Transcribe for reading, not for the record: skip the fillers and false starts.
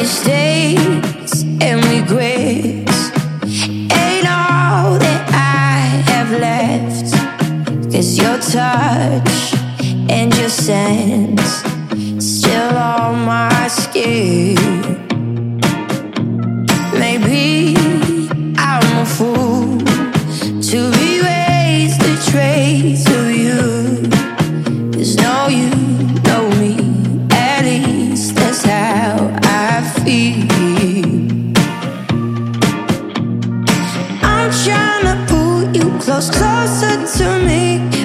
mistakes and regrets ain't all that I have left. 'Cause your touch and your sense still on my skin. Maybe I'm a fool to erase the trace of you. 'Cause no, you know me, at least that's how I feel. I'm trying to pull you close, closer to me.